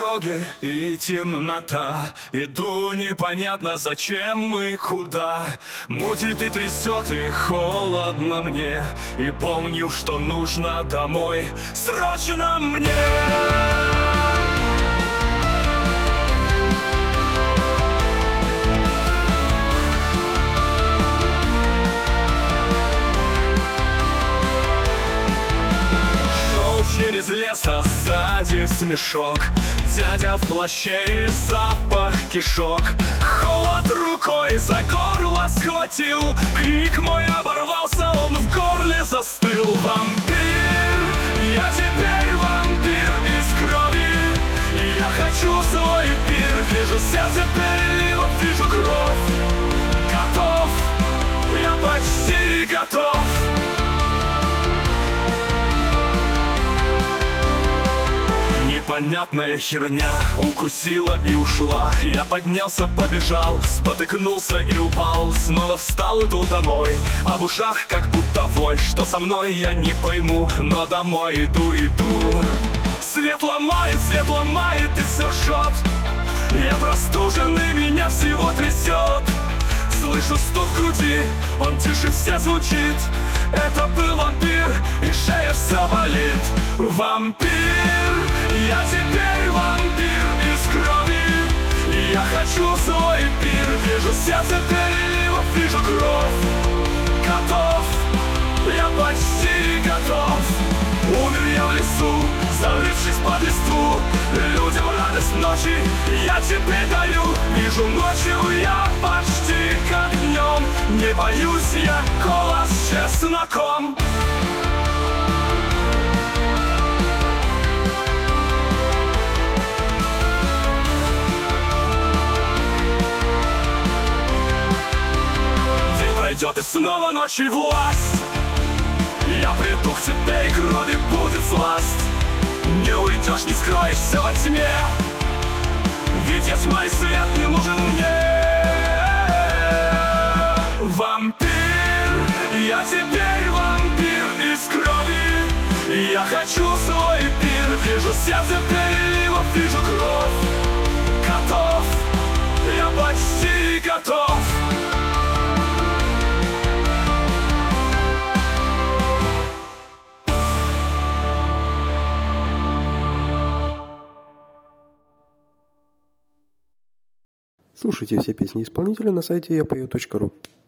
дороги и темнота. Иду непонятно зачем и куда. Мутит и трясет, и холодно мне. И помню, что нужно домой срочно мне. Через лес, а сзади смешок. Дядя в плаще и запах кишок. Холод рукой за горло схватил. Крик мой оборвался, он в горле застыл. Вампир, я теперь вампир из крови. Я хочу свой пир. Вижу сердце переливов, вижу кровь. Готов, я почти готов. Непонятная херня укусила и ушла. Я поднялся, побежал, спотыкнулся и упал. Снова встал, иду домой, а в ушах как будто вой. Что со мной, я не пойму, но домой иду. Свет ломает и все жжет. Я простуженный, меня всего трясет. Слышу стук в груди, он тише все звучит. Это был вампир, и шея вся болит. Вампир, я теперь вампир из крови. Я хочу свой пир. Вижу сердце переливов, вижу кровь. Готов, я почти готов. Умер я в лесу, зарывшись под листву. Людям радость ночи я тебе даю. Вижу ночью я почти как днем. Не боюсь я кола с чесноком. День пройдет и снова ночью власть. Я приду к тебе, и крови будет сласть. Не уйдешь, не скроешься во тьме. Ведь я мой свет не нужен мне. Вампир, я теперь вампир из крови. Я хочу свой пир. Вижу сердце переливов, вижу кровь. Готов, я почти готов. Слушайте все песни исполнителя на сайте yapою.ru.